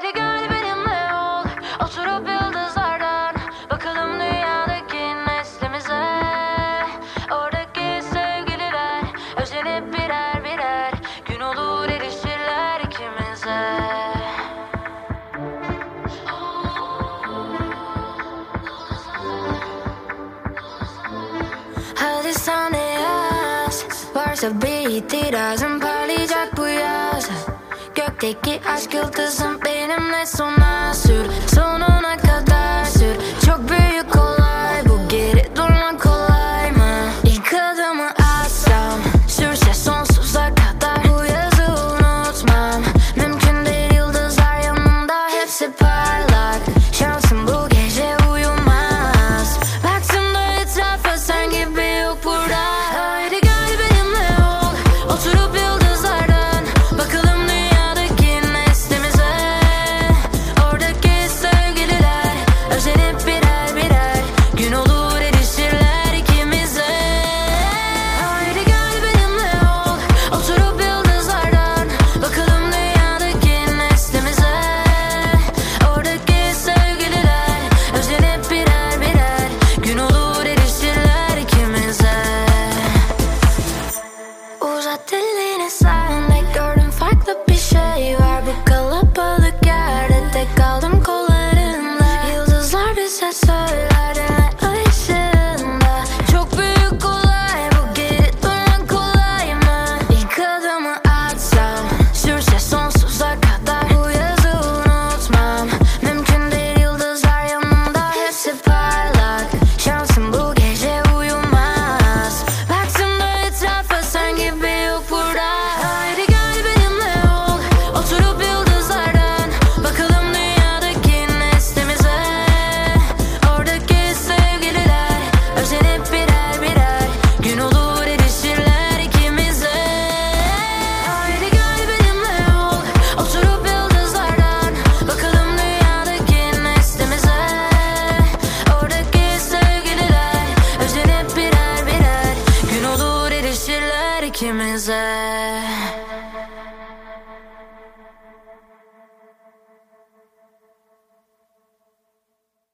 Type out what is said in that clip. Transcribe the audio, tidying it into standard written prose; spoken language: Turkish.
Haydi gel benimle ol, oturup yıldızlardan bakalım dünyadaki neslimize. Oradaki sevgililer özenip birer birer gün olur erişirler ikimize. Hadi sen de yaz, varsa bir itirazın parlayacak bu yaz. Gökteki aşk yıldızım benimle sona sür, sonuna kadar sür. Çok büyük olay bu, geri durmak kolay mı? İlk adımı atsam sürse sonsuza kadar, bu yazı unutmam. Mümkün değil, yıldızlar yanımda hepsi parlak. Şansım bu gece uyumaz. Baktım da etrafa, sen gibi yok burada. Haydi gel benimle ol, oturup yıldızlardan bakalım dünyadaki neslimize. Oradaki sevgililer özenip birer birer gün olur erişirler ikimize. Haydi gel benimle ol, oturup yıldızlardan bakalım dünyadaki neslimize. Oradaki sevgililer özenip birer birer gün olur erişirler ikimize. Uzat elini, sen de gördüm farklı bir şey var bu kalabalık yerde. Tek kaldım kollarında, yıldızlar bize söyler dinle ışığında. Çok büyük olay bu, geri durmak kolay mı? İlk adımı atsam sürse sonsuza kadar, bu yazı unutmam. Mümkün değil, yıldızlar yanımda hepsi parlak. Şansım bu gece uyumaz. Baktım da etrafa, sen gibi yok burada. Haydi gel benimle ol, oturup yıldızlardan bakalım dünyadaki neslimize. Oradaki sevgililer özenip birer birer gün olur erişirler ikimize. Haydi gel benimle ol, oturup yıldızlardan bakalım dünyadaki neslimize. Oradaki sevgililer özenip birer birer gün olur erişirler ikimize.